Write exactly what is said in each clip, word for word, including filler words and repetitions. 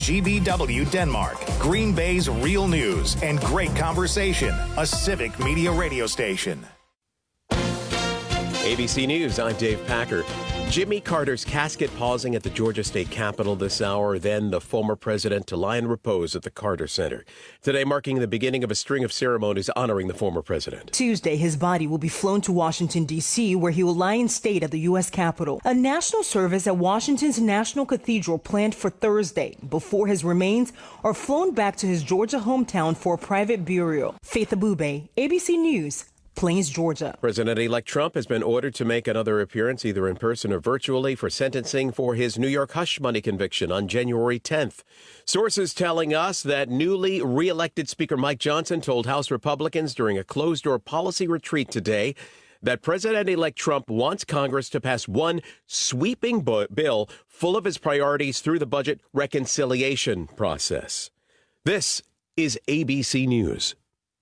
G B W Denmark, Green Bay's real news and great conversation, a Civic Media radio station. A B C News, I'm Dave Packer. Jimmy Carter's casket pausing at the Georgia State Capitol this hour, then the former president to lie in repose at the Carter Center. Today marking the beginning of a string of ceremonies honoring the former president. Tuesday, his body will be flown to Washington, D C, where he will lie in state at the U S Capitol. A national service at Washington's National Cathedral planned for Thursday, before his remains are flown back to his Georgia hometown for a private burial. Faith Abube, A B C News. Plains, Georgia. President-elect Trump has been ordered to make another appearance, either in person or virtually, for sentencing for his New York hush money conviction on January tenth. Sources telling us that newly re-elected Speaker Mike Johnson told House Republicans during a closed-door policy retreat today that President-elect Trump wants Congress to pass one sweeping bu- bill full of his priorities through the budget reconciliation process. This is A B C News.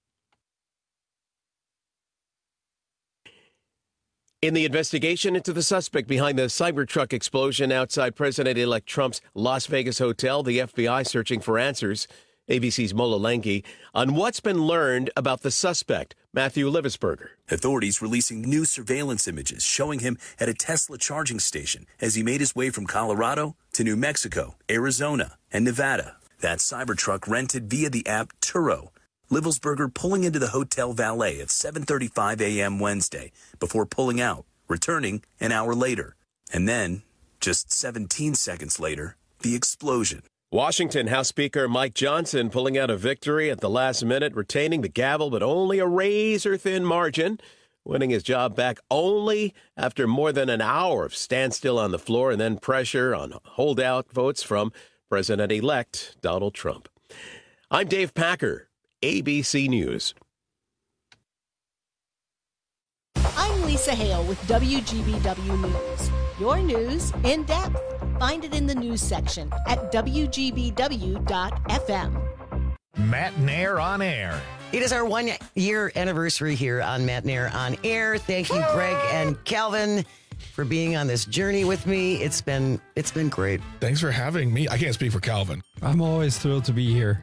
In the investigation into the suspect behind the Cybertruck explosion outside President-elect Trump's Las Vegas hotel, the F B I searching for answers. A B C's Mola Lenghi on what's been learned about the suspect, Matthew Livisberger. Authorities releasing new surveillance images showing him at a Tesla charging station as he made his way from Colorado to New Mexico, Arizona, and Nevada. That Cybertruck rented via the app Turo. Livisberger pulling into the hotel valet at seven thirty-five a.m. Wednesday before pulling out, returning an hour later. And then, just seventeen seconds later, the explosion. Washington House Speaker Mike Johnson pulling out a victory at the last minute, retaining the gavel, but only a razor-thin margin, winning his job back only after more than an hour of standstill on the floor and then pressure on holdout votes from President-elect Donald Trump. I'm Dave Packer, A B C News. I'm Lisa Hale with W G B W News. Your news in depth. Find it in the news section at W G B W dot F M. Matt Nair on air. It is our one-year anniversary here on Matt Nair on Air. Thank you, Greg and Calvin, for being on this journey with me. It's been it's been great. Thanks for having me. I can't speak for Calvin. I'm always thrilled to be here.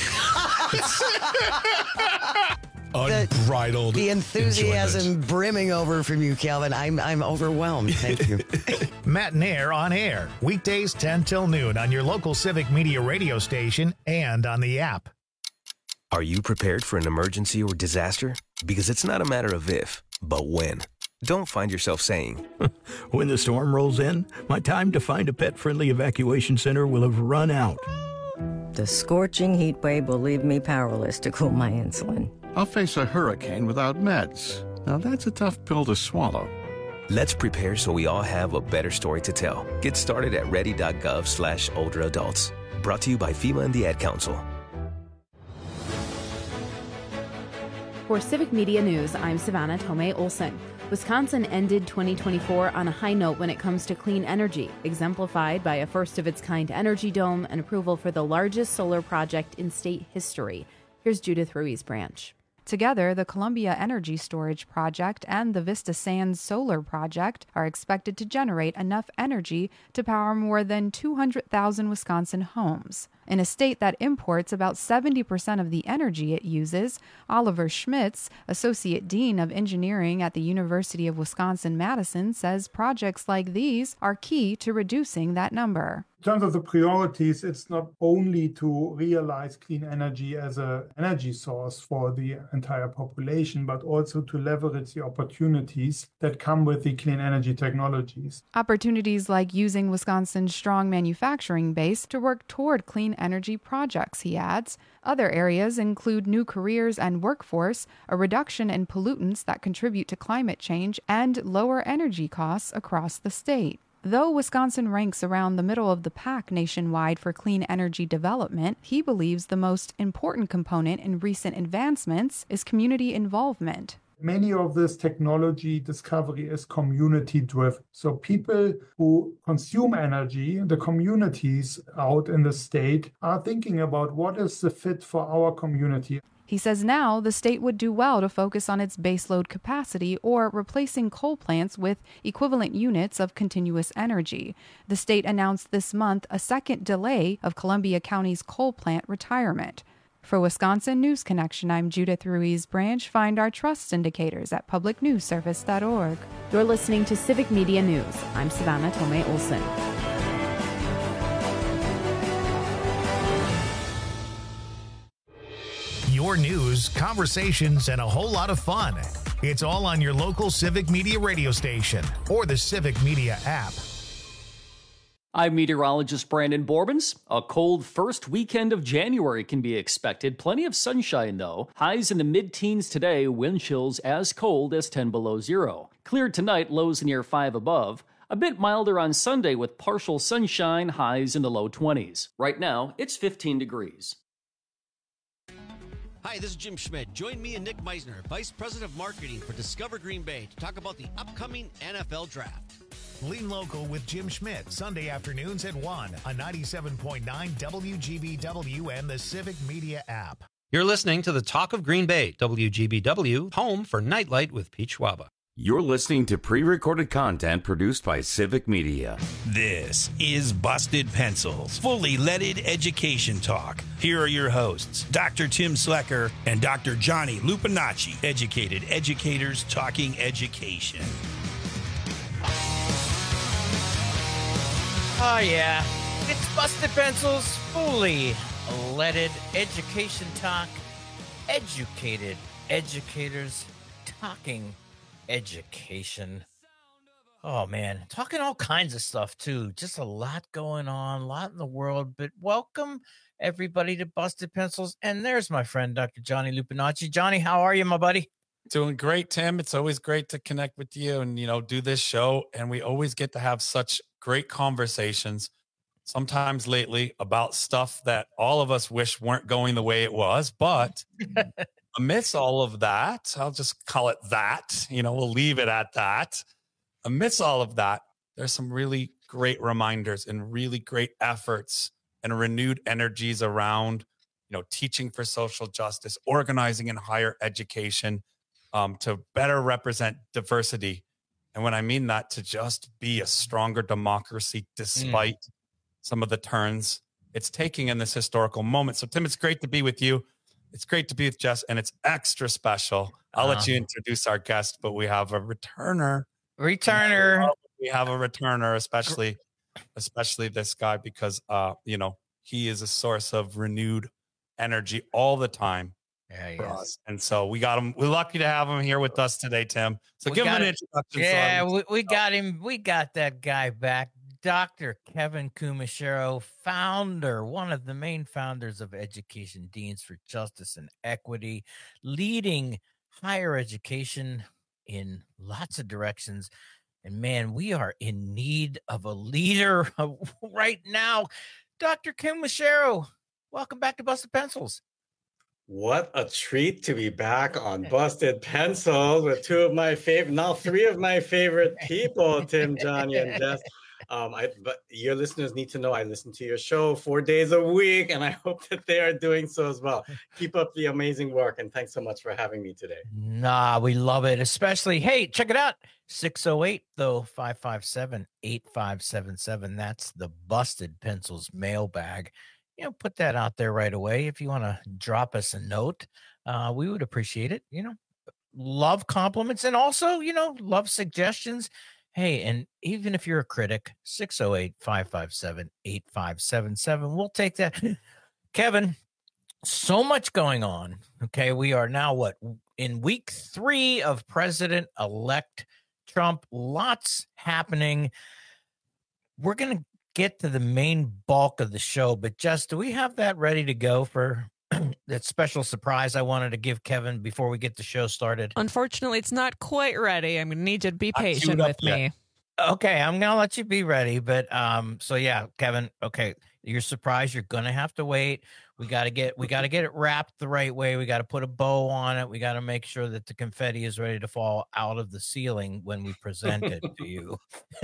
Unbridled. The, the enthusiasm enjoyment. brimming over from you, Calvin. I'm I'm overwhelmed. Thank you. Matt Nair on air. Weekdays ten till noon on your local Civic Media radio station and on the app. Are you prepared for an emergency or disaster? Because it's not a matter of if, but when. Don't find yourself saying, when the storm rolls in, my time to find a pet-friendly evacuation center will have run out. The scorching heat wave will leave me powerless to cool my insulin. I'll face a hurricane without meds. Now that's a tough pill to swallow. Let's prepare so we all have a better story to tell. Get started at ready.gov slash older adults. Brought to you by FEMA and the Ad Council. For Civic Media News, I'm Savannah Tomei Olson. Wisconsin ended twenty twenty-four on a high note when it comes to clean energy, exemplified by a first-of-its-kind energy dome and approval for the largest solar project in state history. Here's Judith Ruiz-Branch. Together, the Columbia Energy Storage Project and the Vista Sands Solar Project are expected to generate enough energy to power more than two hundred thousand Wisconsin homes. In a state that imports about seventy percent of the energy it uses, Oliver Schmitz, Associate Dean of Engineering at the University of Wisconsin-Madison, says projects like these are key to reducing that number. In terms of the priorities, it's not only to realize clean energy as an energy source for the entire population, but also to leverage the opportunities that come with the clean energy technologies. Opportunities like using Wisconsin's strong manufacturing base to work toward clean energy projects, he adds. Other areas include new careers and workforce, a reduction in pollutants that contribute to climate change, and lower energy costs across the state. Though Wisconsin ranks around the middle of the pack nationwide for clean energy development, he believes the most important component in recent advancements is community involvement. Many of this technology discovery is community driven. So people who consume energy, the communities out in the state, are thinking about what is the fit for our community. He says now the state would do well to focus on its baseload capacity or replacing coal plants with equivalent units of continuous energy. The state announced this month a second delay of Columbia County's coal plant retirement. For Wisconsin News Connection, I'm Judith Ruiz Branch. Find our trust indicators at public news service dot org. You're listening to Civic Media News. I'm Savannah Tomei Olson. Your news, conversations, and a whole lot of fun. It's all on your local Civic Media radio station or the Civic Media app. I'm meteorologist Brandon Borbens. A cold first weekend of January can be expected. Plenty of sunshine, though. Highs in the mid-teens today, wind chills as cold as ten below zero. Cleared tonight, lows near five above. A bit milder on Sunday with partial sunshine, highs in the low twenties. Right now, it's fifteen degrees. Hi, this is Jim Schmidt. Join me and Nick Meisner, Vice President of Marketing for Discover Green Bay, to talk about the upcoming N F L Draft. Lean Local with Jim Schmidt, Sunday afternoons at one on ninety-seven point nine W G B W and the Civic Media app. You're listening to the Talk of Green Bay, W G B W, home for Nightlight with Pete Schwaba. You're listening to pre-recorded content produced by Civic Media. This is Busted Pencils, fully leaded education talk. Here are your hosts, Doctor Tim Slecker and Doctor Johnny Lupinacci, educated educators talking education. Oh, yeah. It's Busted Pencils, fully leaded education talk. Educated educators talking education. Oh, man. Talking all kinds of stuff, too. Just a lot going on, a lot in the world. But welcome, everybody, to Busted Pencils. And there's my friend, Doctor Johnny Lupinacci. Johnny, how are you, my buddy? Doing great, Tim. It's always great to connect with you and, you know, do this show. And we always get to have such great conversations, sometimes lately, about stuff that all of us wish weren't going the way it was. But amidst all of that, I'll just call it that, you know, we'll leave it at that. Amidst all of that, there's some really great reminders and really great efforts and renewed energies around, you know, teaching for social justice, organizing in higher education, um, to better represent diversity. And when I mean that, to just be a stronger democracy despite mm. some of the turns it's taking in this historical moment. So, Tim, it's great to be with you. It's great to be with Jess, and it's extra special. I'll uh, let you introduce our guest, but we have a returner. Returner. We have a returner, especially, especially this guy, because, uh, you know, he is a source of renewed energy all the time. Yeah, for us. And so we got him. We're lucky to have him here with us today, Tim. So we give him an it. introduction. Yeah, so we, we got him. We got that guy back. Doctor Kevin Kumashiro, founder, one of the main founders of Education Deans for Justice and Equity, leading higher education in lots of directions. And man, we are in need of a leader right now. Doctor Kumashiro, welcome back to Busted Pencils. What a treat to be back on Busted Pencils with two of my favorite, now three of my favorite people, Tim, Johnny, and Jess. Um, I, but your listeners need to know I listen to your show four days a week, and I hope that they are doing so as well. Keep up the amazing work, and thanks so much for having me today. Nah, we love it, especially, hey, check it out, six oh eight, though, five five seven, eight five seven seven. That's the Busted Pencils mailbag. You know, put that out there right away. If you want to drop us a note, uh, we would appreciate it. You know, love compliments, and also, you know, love suggestions. Hey, and even if you're a critic, six oh eight, five five seven, eight five seven seven. We'll take that. Kevin, so much going on. Okay, we are now, what, in week three of President-elect Trump. Lots happening. We're going to get to the main bulk of the show, but just, do we have that ready to go for that special surprise I wanted to give Kevin before we get the show started? Unfortunately, it's not quite ready. I'm going to need you to be patient with me. Okay, I'm going to let you be ready. But um, so yeah, Kevin, okay, You're surprised. You're going to have to wait. We got to get, we got to get it wrapped the right way. We got to put a bow on it. We got to make sure that the confetti is ready to fall out of the ceiling when we present it to you.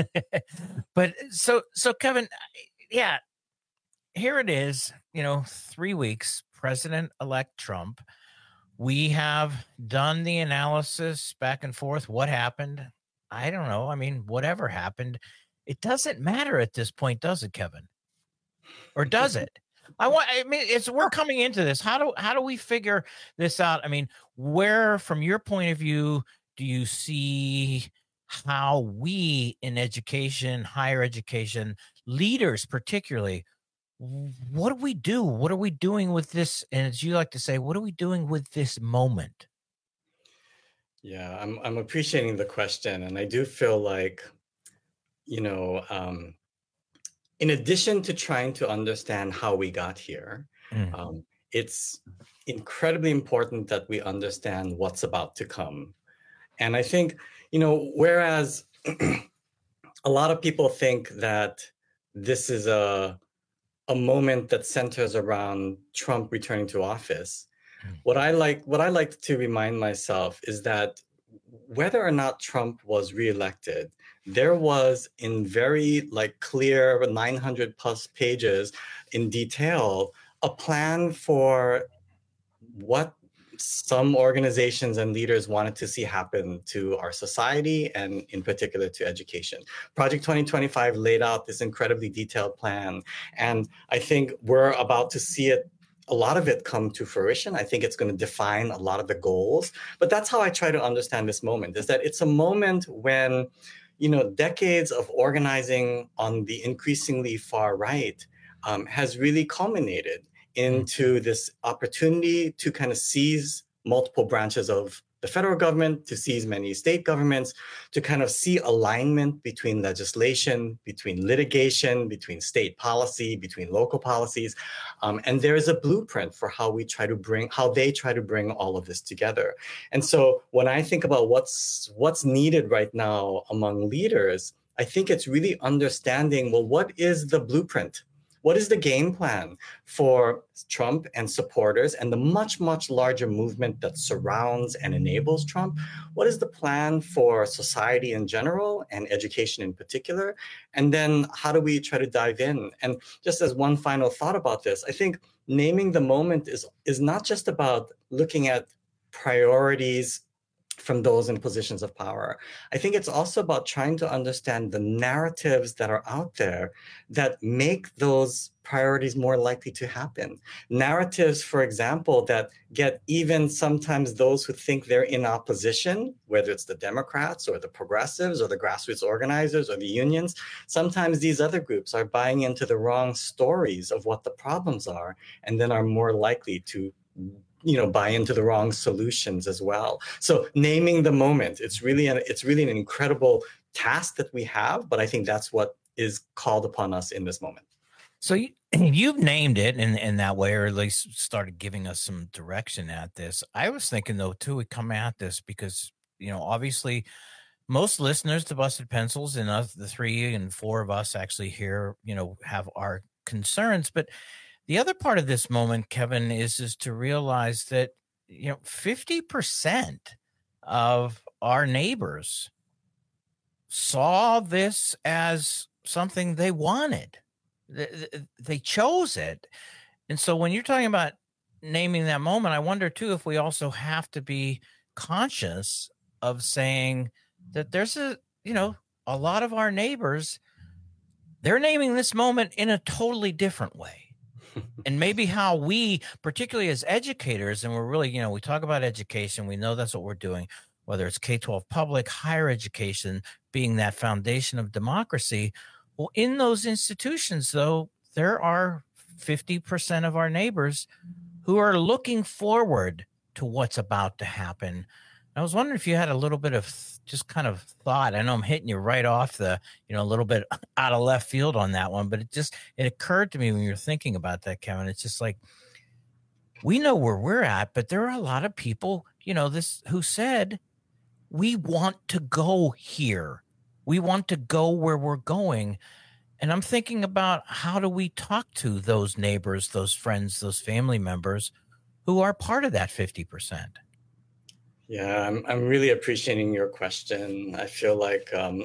But so, so Kevin, yeah, here it is, you know, three weeks, President-elect Trump. We have done the analysis back and forth. What happened? I don't know. I mean, whatever happened, it doesn't matter at this point, does it, Kevin? Or does it? I want. I mean, it's we're coming into this. How do how do we figure this out? I mean, where, from your point of view, do you see how we in education, higher education, leaders particularly, what do we do? What are we doing with this? And as you like to say, what are we doing with this moment? Yeah, I'm I'm appreciating the question, and I do feel like, you know, um, in addition to trying to understand how we got here, mm. um, it's incredibly important that we understand what's about to come. And I think, you know, whereas a lot of people think that this is a a moment that centers around Trump returning to office, mm. what I like what I like to remind myself is that whether or not Trump was reelected, there was in very like clear nine hundred plus pages in detail a plan for what some organizations and leaders wanted to see happen to our society and in particular to education. Project twenty twenty-five laid out this incredibly detailed plan. And I think we're about to see it, a lot of it come to fruition. I think it's going to define a lot of the goals. But that's how I try to understand this moment, is that it's a moment when, you know, decades of organizing on the increasingly far right um, has really culminated into this opportunity to kind of seize multiple branches of the federal government, to seize many state governments, to kind of see alignment between legislation, between litigation, between state policy, between local policies. Um, and there is a blueprint for how we try to bring, how they try to bring all of this together. And so when I think about what's what's needed right now among leaders, I think it's really understanding, well, what is the blueprint? What is the game plan for Trump and supporters and the much, much larger movement that surrounds and enables Trump? What is the plan for society in general and education in particular? And then how do we try to dive in? And just as one final thought about this, I think naming the moment is, is not just about looking at priorities from those in positions of power. I think it's also about trying to understand the narratives that are out there that make those priorities more likely to happen. Narratives, for example, that get even sometimes those who think they're in opposition, whether it's the Democrats or the progressives or the grassroots organizers or the unions, sometimes these other groups are buying into the wrong stories of what the problems are and then are more likely to you know, buy into the wrong solutions as well. So naming the moment, it's really an, it's really an incredible task that we have, but I think that's what is called upon us in this moment. So you, you've named it in, in that way, or at least started giving us some direction at this. I was thinking, though, too, we come at this because, you know, obviously most listeners to Busted Pencils and us, the three and four of us actually here, you know, have our concerns, but the other part of this moment, Kevin, is, is to realize that, you know, fifty percent of our neighbors saw this as something they wanted. They, they chose it. And so when you're talking about naming that moment, I wonder, too, if we also have to be conscious of saying that there's a, you know, a lot of our neighbors, they're naming this moment in a totally different way. And maybe how we, particularly as educators, and we're really, you know, we talk about education, we know that's what we're doing, whether it's K twelve public, higher education being that foundation of democracy. Well, in those institutions, though, there are fifty percent of our neighbors who are looking forward to what's about to happen. I was wondering if you had a little bit of just kind of thought. I know I'm hitting you right off the, you know, a little bit out of left field on that one, but it just, it occurred to me when you're thinking about that, Kevin. It's just like, we know where we're at, but there are a lot of people, you know, this who said, we want to go here. We want to go where we're going. And I'm thinking about how do we talk to those neighbors, those friends, those family members who are part of that fifty percent? Yeah, I'm I'm really appreciating your question. I feel like um,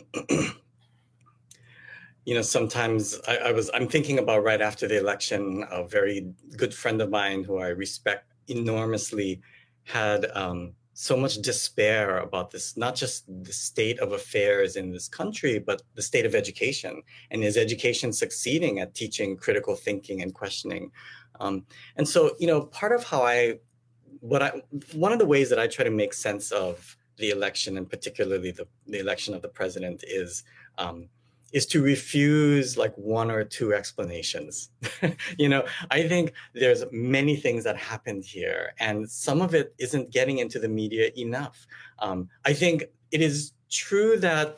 you know, sometimes I, I was I'm thinking about right after the election, a very good friend of mine who I respect enormously had um, so much despair about this, not just the state of affairs in this country, but the state of education, and is education succeeding at teaching critical thinking and questioning? Um, and so, you know, part of how I, what I, one of the ways that I try to make sense of the election, and particularly the, the election of the president, is um, is to refuse like one or two explanations. You know, I think there's many things that happened here, and some of it isn't getting into the media enough. Um, I think it is true that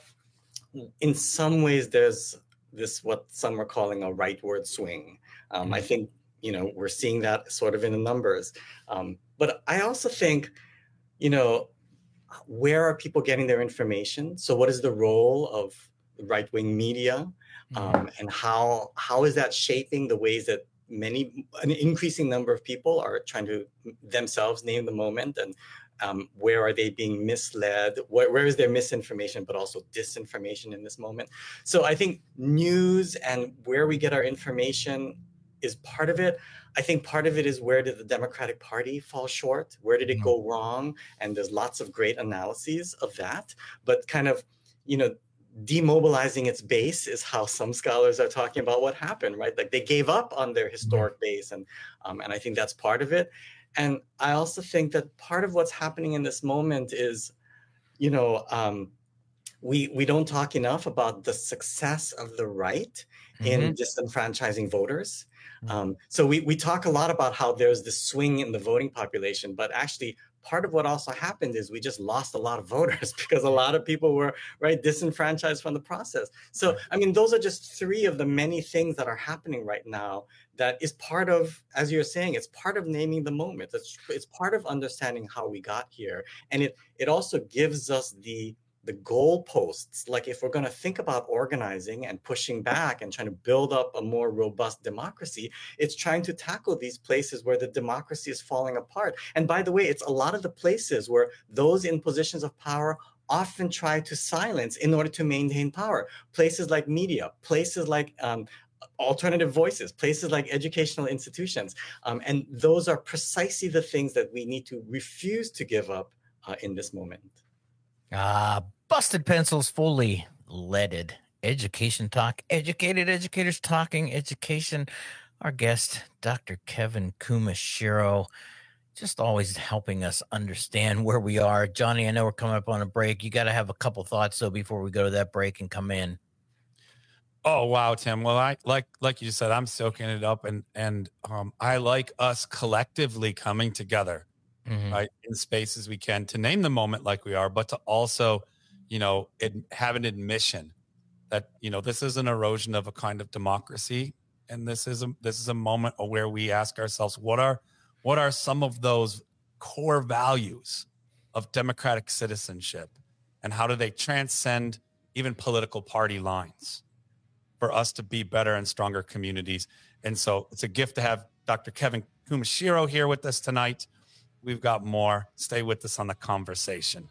in some ways there's this, what some are calling a rightward swing. Um, mm-hmm. I think, you know, we're seeing that sort of in the numbers. Um, but I also think, you know, where are people getting their information? So what is the role of right-wing media, um, and how how is that shaping the ways that many, an increasing number of people are trying to themselves name the moment, and um, where are they being misled? Where, where is there misinformation, but also disinformation in this moment? So I think news and where we get our information is part of it. I think part of it is, where did the Democratic Party fall short? Where did it go wrong? And there's lots of great analyses of that, but kind of, you know, demobilizing its base is how some scholars are talking about what happened, right? Like they gave up on their historic base, and um, and I think that's part of it. And I also think that part of what's happening in this moment is, you know, um, we we don't talk enough about the success of the right mm-hmm. in disenfranchising voters. Mm-hmm. Um, so we we talk a lot about how there's this swing in the voting population, but actually, part of what also happened is we just lost a lot of voters because a lot of people were, right, disenfranchised from the process. So, I mean, those are just three of the many things that are happening right now that is part of, as you're saying, it's part of naming the moment. It's, it's part of understanding how we got here. And it, it also gives us the, the goalposts. Like if we're going to think about organizing and pushing back and trying to build up a more robust democracy, it's trying to tackle these places where the democracy is falling apart. And by the way, it's a lot of the places where those in positions of power often try to silence in order to maintain power. Places like media, places like um, alternative voices, places like educational institutions. Um, and those are precisely the things that we need to refuse to give up uh, in this moment. Ah, Busted Pencils, fully leaded. Education talk, educated educators talking education. Our guest, Doctor Kevin Kumashiro, just always helping us understand where we are. Johnny, I know we're coming up on a break. You got to have a couple thoughts, though, before we go to that break and come in. Oh, wow, Tim. Well, I like like you said, I'm soaking it up, and and um, I like us collectively coming together. Mm-hmm. Right, in spaces we can to name the moment like we are, but to also, you know, it, have an admission that, you know, this is an erosion of a kind of democracy, and this is a this is a moment where we ask ourselves, what are what are some of those core values of democratic citizenship, and how do they transcend even political party lines for us to be better and stronger communities? And so it's a gift to have Doctor Kevin Kumashiro here with us tonight. We've got more. Stay with us on the conversation.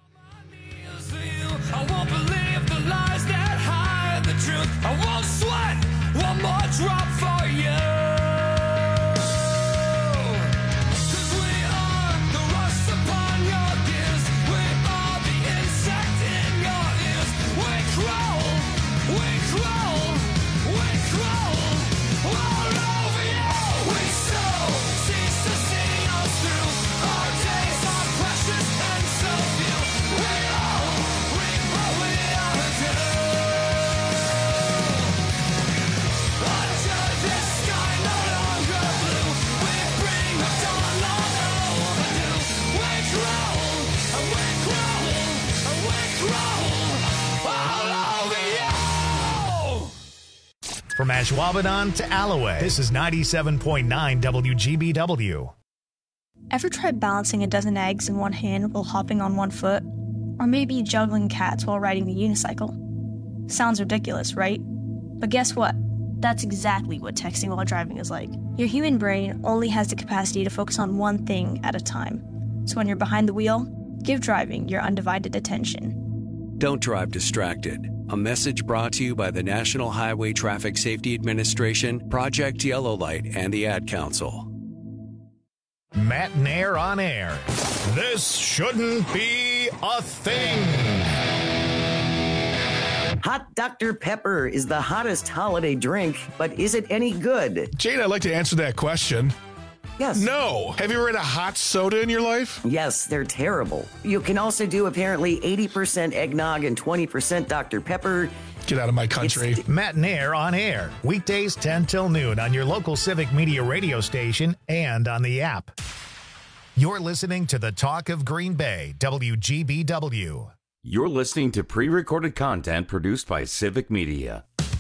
I won't believe the lies that hide the truth. I won't sweat one more drop for you. Cause we are the rust upon your gears. We are the insect in your ears. We crawl, we crawl, we crawl all over you. We so cease to see us through. Our days are precious and so few. We all reap what we are due. Until this sky no longer blue, we bring the dawn long overdue. We crawl, and we crawl, and we crawl all over you. From Ashwaubenon to Alloway, this is ninety-seven point nine W G B W. Ever tried balancing a dozen eggs in one hand while hopping on one foot? Or maybe juggling cats while riding the unicycle? Sounds ridiculous, right? But guess what? That's exactly what texting while driving is like. Your human brain only has the capacity to focus on one thing at a time. So when you're behind the wheel, give driving your undivided attention. Don't drive distracted. A message brought to you by the National Highway Traffic Safety Administration, Project Yellow Light, and the Ad Council. Matt Nair on air. This shouldn't be a thing. Hot Doctor Pepper is the hottest holiday drink, but is it any good? Jane, I'd like to answer that question. Yes. No. Have you ever had a hot soda in your life? Yes, they're terrible. You can also do apparently eighty percent eggnog and twenty percent Doctor Pepper. Get out of my country. It's Matt Nair on air. Weekdays ten till noon on your local Civic Media radio station and on the app. You're listening to the Talk of Green Bay, W G B W. You're listening to pre-recorded content produced by Civic Media.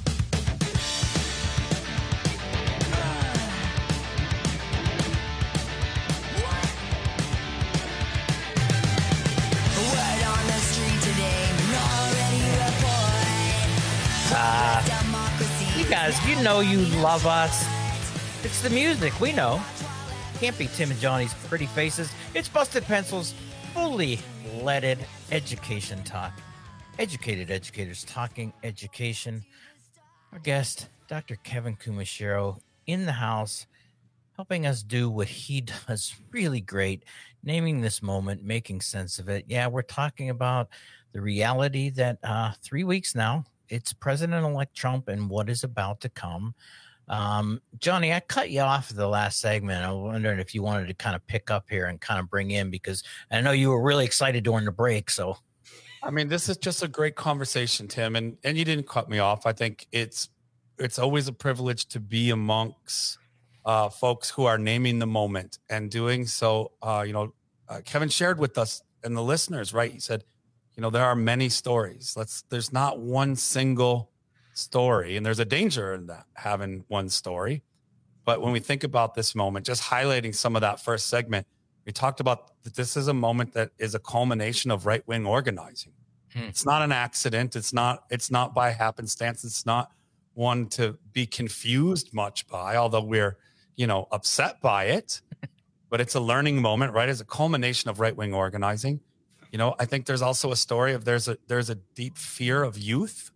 Uh, you guys, you know you love us. It's the music, we know. Can't be Tim and Johnny's pretty faces. It's Busted Pencils, fully leaded education talk. Educated educators talking education. Our guest, Doctor Kevin Kumashiro, in the house, helping us do what he does really great, naming this moment, making sense of it. Yeah, we're talking about the reality that uh, three weeks now, it's President-elect Trump and what is about to come. Um, Johnny, I cut you off the last segment. I was wondering if you wanted to kind of pick up here and kind of bring in, because I know you were really excited during the break. So, I mean, this is just a great conversation, Tim, and and you didn't cut me off. I think it's it's always a privilege to be amongst uh, folks who are naming the moment and doing so. Uh, you know, uh, Kevin shared with us and the listeners, right? He said, you know, there are many stories. Let's. There's not one single story, and there's a danger in that, having one story. But when we think about this moment, just highlighting some of that first segment, we talked about that this is a moment that is a culmination of right-wing organizing. Hmm. It's not an accident. It's not, it's not by happenstance. It's not one to be confused much by, although we're, you know, upset by it, but it's a learning moment, right? It's a culmination of right-wing organizing. You know, I think there's also a story of there's a, there's a deep fear of youth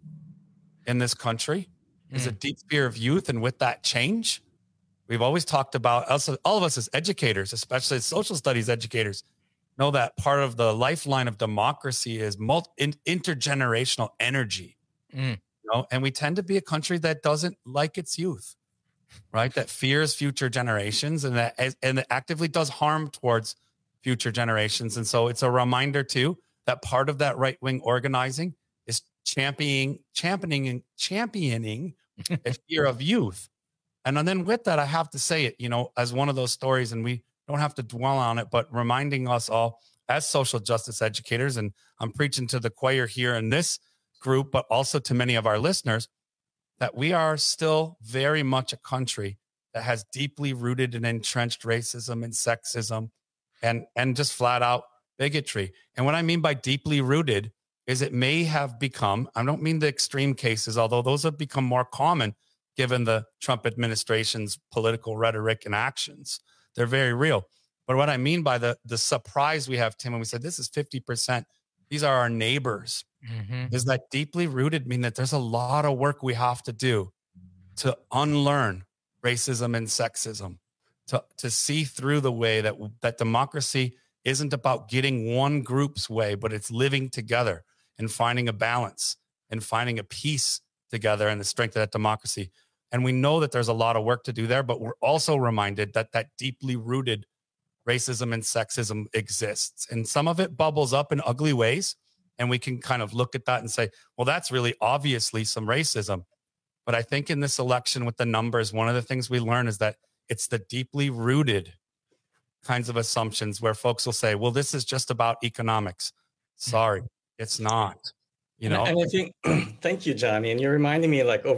in this country. There's mm. a deep fear of youth. And with that change, we've always talked about, also, all of us as educators, especially as social studies educators, know that part of the lifeline of democracy is multi- in, intergenerational energy. Mm. You know? And we tend to be a country that doesn't like its youth, right? That fears future generations and that, and that actively does harm towards future generations. And so it's a reminder too, that part of that right-wing organizing is championing, championing, championing a fear of youth. And then with that, I have to say it, you know, as one of those stories, and we don't have to dwell on it, but reminding us all as social justice educators, and I'm preaching to the choir here in this group, but also to many of our listeners, that we are still very much a country that has deeply rooted and entrenched racism and sexism and, and just flat out bigotry. And what I mean by deeply rooted is it may have become, I don't mean the extreme cases, although those have become more common given the Trump administration's political rhetoric and actions. They're very real. But what I mean by the, the surprise we have, Tim, when we said this is fifty percent, these are our neighbors, mm-hmm. is that deeply rooted mean that there's a lot of work we have to do to unlearn racism and sexism, to, to see through the way that, that democracy isn't about getting one group's way, but it's living together and finding a balance and finding a peace together and the strength of that democracy. And we know that there's a lot of work to do there, but we're also reminded that that deeply rooted racism and sexism exists. And some of it bubbles up in ugly ways. And we can kind of look at that and say, well, that's really obviously some racism. But I think in this election with the numbers, one of the things we learn is that it's the deeply rooted kinds of assumptions where folks will say, well, this is just about economics. Sorry, it's not. You know, and I think, thank you, Johnny. And you're reminding me, like over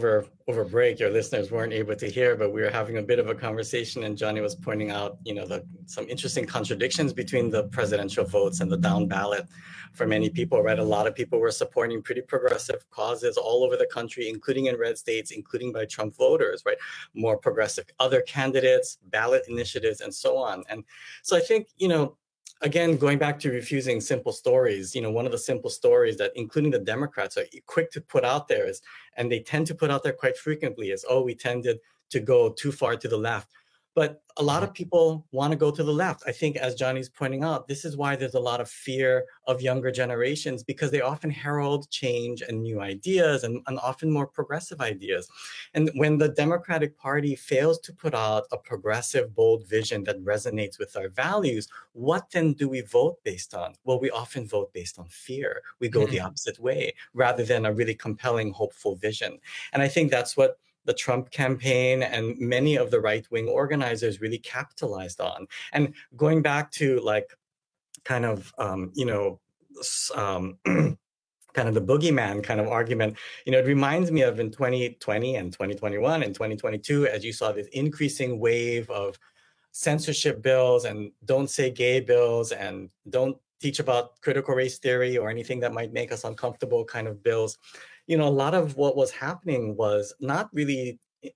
over break, your listeners weren't able to hear, but we were having a bit of a conversation, and Johnny was pointing out, you know, the some interesting contradictions between the presidential votes and the down ballot for many people, right? A lot of people were supporting pretty progressive causes all over the country, including in red states, including by Trump voters, right? More progressive other candidates, ballot initiatives, and so on. And so I think, you know, again, going back to refusing simple stories, you know, one of the simple stories that including the Democrats are quick to put out there is, and they tend to put out there quite frequently, is, oh, we tended to go too far to the left. But a lot of people want to go to the left. I think, as Johnny's pointing out, this is why there's a lot of fear of younger generations, because they often herald change and new ideas and, and often more progressive ideas. And when the Democratic Party fails to put out a progressive, bold vision that resonates with our values, what then do we vote based on? Well, we often vote based on fear. We go mm-hmm. the opposite way rather than a really compelling, hopeful vision. And I think that's what the Trump campaign and many of the right-wing organizers really capitalized on. And going back to like kind of, um, you know, um, kind of the boogeyman kind of argument, you know, it reminds me of in twenty twenty and twenty twenty-one and twenty twenty-two, as you saw this increasing wave of censorship bills and don't say gay bills and don't teach about critical race theory or anything that might make us uncomfortable kind of bills. You know, a lot of what was happening was not really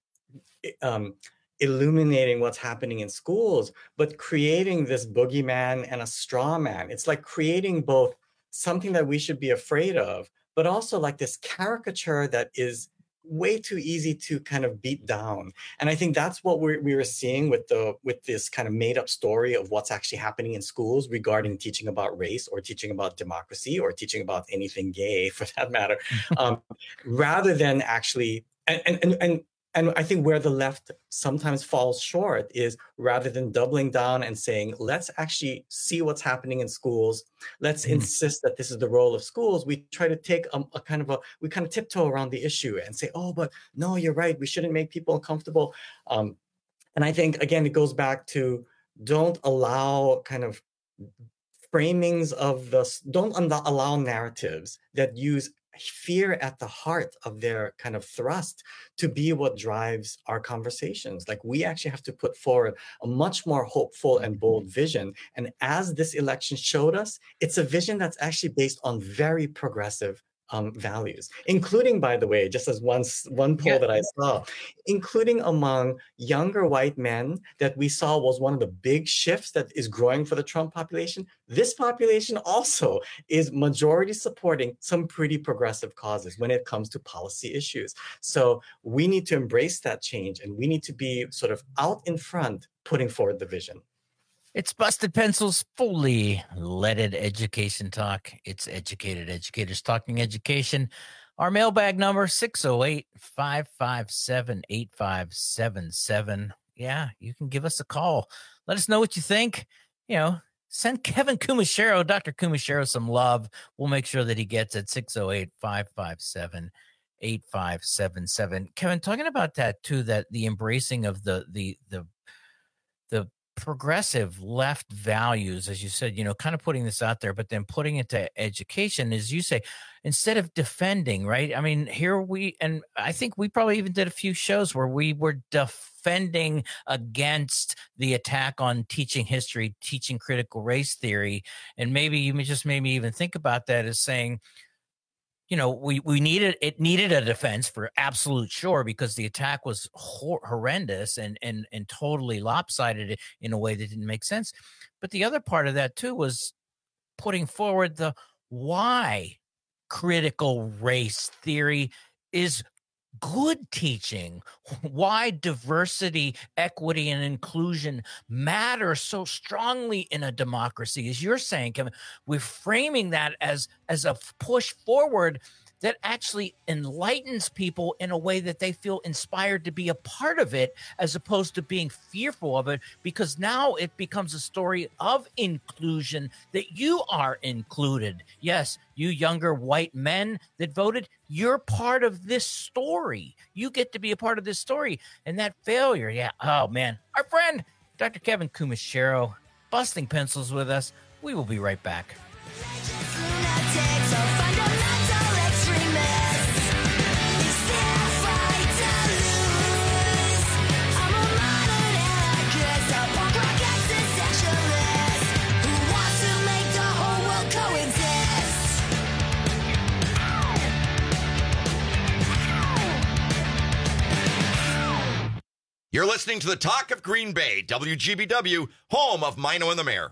um, illuminating what's happening in schools, but creating this boogeyman and a straw man. It's like creating both something that we should be afraid of, but also like this caricature that is way too easy to kind of beat down. And I think that's what we're, we were seeing with the with this kind of made up story of what's actually happening in schools regarding teaching about race or teaching about democracy or teaching about anything gay for that matter, um, rather than actually, and, and, and, and And I think where the left sometimes falls short is rather than doubling down and saying, let's actually see what's happening in schools, let's mm. insist that this is the role of schools, we try to take a, a kind of a, we kind of tiptoe around the issue and say, oh, but no, you're right, we shouldn't make people uncomfortable. Um, and I think, again, it goes back to don't allow kind of framings of the, don't allow narratives that use fear at the heart of their kind of thrust to be what drives our conversations. Like, we actually have to put forward a much more hopeful and bold vision. And as this election showed us, it's a vision that's actually based on very progressive um, values, including, by the way, just as one, one poll yeah. that I saw, including among younger white men that we saw was one of the big shifts that is growing for the Trump population. This population also is majority supporting some pretty progressive causes when it comes to policy issues. So we need to embrace that change, and we need to be sort of out in front, putting forward the vision. It's Busted Pencils, fully leaded education talk. It's educated educators talking education. Our mailbag number, six oh eight, five five seven, eight five seven seven. Yeah, you can give us a call. Let us know what you think. You know, send Kevin Kumashiro, Doctor Kumashiro, some love. We'll make sure that he gets it. six oh eight, five five seven, eight five seven seven. Kevin, talking about that too, that the embracing of the the the the progressive left values, as you said, you know, kind of putting this out there, but then putting it to education, as you say, instead of defending, right? I mean, here we, and I think we probably even did a few shows where we were defending against the attack on teaching history, teaching critical race theory. And maybe you just made me even think about that as saying, you know, we, we needed, it needed a defense for absolute sure, because the attack was hor- horrendous and, and, and totally lopsided in a way that didn't make sense. But the other part of that too was putting forward the why critical race theory is good teaching, why diversity, equity, and inclusion matter so strongly in a democracy. As you're saying, Kevin, we're framing that as, as a push forward that actually enlightens people in a way that they feel inspired to be a part of it, as opposed to being fearful of it, because now it becomes a story of inclusion, that you are included. Yes, you younger white men that voted, you're part of this story. You get to be a part of this story. And that failure, yeah, oh man. Our friend, Doctor Kevin Kumashiro, Busting Pencils with us. We will be right back. listening to the Talk of Green Bay, W G B W, home of Mino and the Mayor.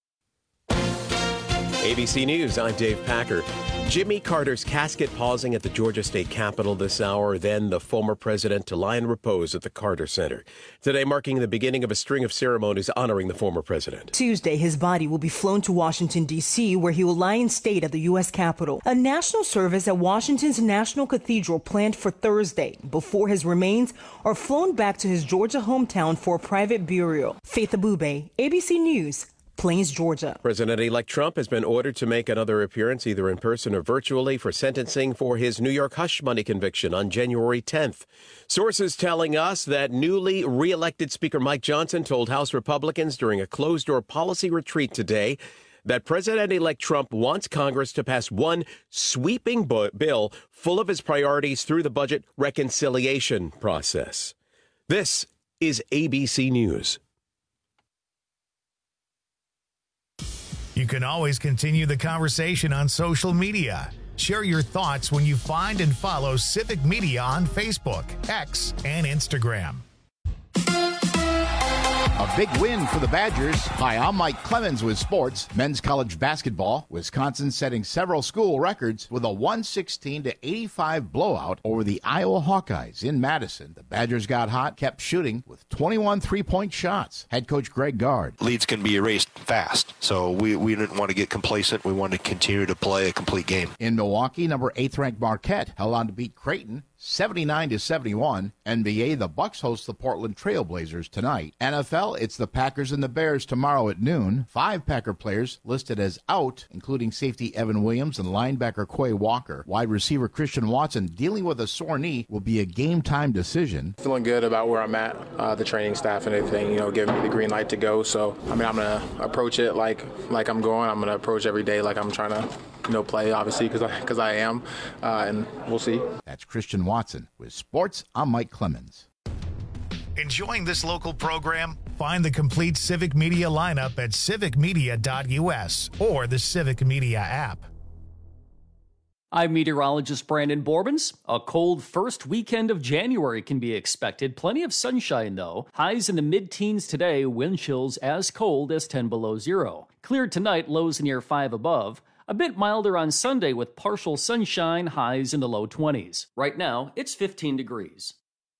A B C News, I'm Dave Packer. Jimmy Carter's casket pausing at the Georgia State Capitol this hour, then the former president to lie in repose at the Carter Center. Today marking the beginning of a string of ceremonies honoring the former president. Tuesday, his body will be flown to Washington, D C, where he will lie in state at the U S Capitol. A national service at Washington's National Cathedral planned for Thursday, before his remains are flown back to his Georgia hometown for a private burial. Faith Abube, A B C News, Plains, Georgia. President-elect Trump has been ordered to make another appearance, either in person or virtually, for sentencing for his New York hush money conviction on January tenth. Sources telling us that newly re-elected Speaker Mike Johnson told House Republicans during a closed-door policy retreat today that President-elect Trump wants Congress to pass one sweeping bu- bill full of his priorities through the budget reconciliation process. This is A B C News. You can always continue the conversation on social media. Share your thoughts when you find and follow Civic Media on Facebook, X, and Instagram. A big win for the Badgers. Hi, I'm Mike Clemens with sports. Men's college basketball. Wisconsin setting several school records with a one sixteen to eighty-five blowout over the Iowa Hawkeyes in Madison. The Badgers got hot, kept shooting with twenty-one three-point shots. Head coach Greg Gard. Leads can be erased fast, so we, we didn't want to get complacent. We wanted to continue to play a complete game. In Milwaukee, number eighth-ranked Marquette held on to beat Creighton seventy-nine to seventy-one. N B A, the Bucks host the Portland Trail Blazers tonight. N F L, it's the Packers and the Bears tomorrow at noon. Five Packer players listed as out, including safety Evan Williams and linebacker Quay Walker. Wide receiver Christian Watson, dealing with a sore knee, will be a game-time decision. Feeling good about where I'm at, uh, the training staff and everything, you know, giving me the green light to go. So, I mean, I'm going to approach it like like I'm going. I'm going to approach every day like I'm trying to, you know, play, obviously, because I, cause I am, uh, and we'll see. That's Christian Watson. With sports, I'm Mike Clemens. Enjoying this local program? Find the complete Civic Media lineup at civic media dot u s or the Civic Media app. I'm meteorologist Brandon Borbens. A cold first weekend of January can be expected. Plenty of sunshine, though. Highs in the mid-teens today, wind chills as cold as ten below zero. Clear tonight, lows near five above. A bit milder on Sunday with partial sunshine, highs in the low twenties. Right now, it's fifteen degrees.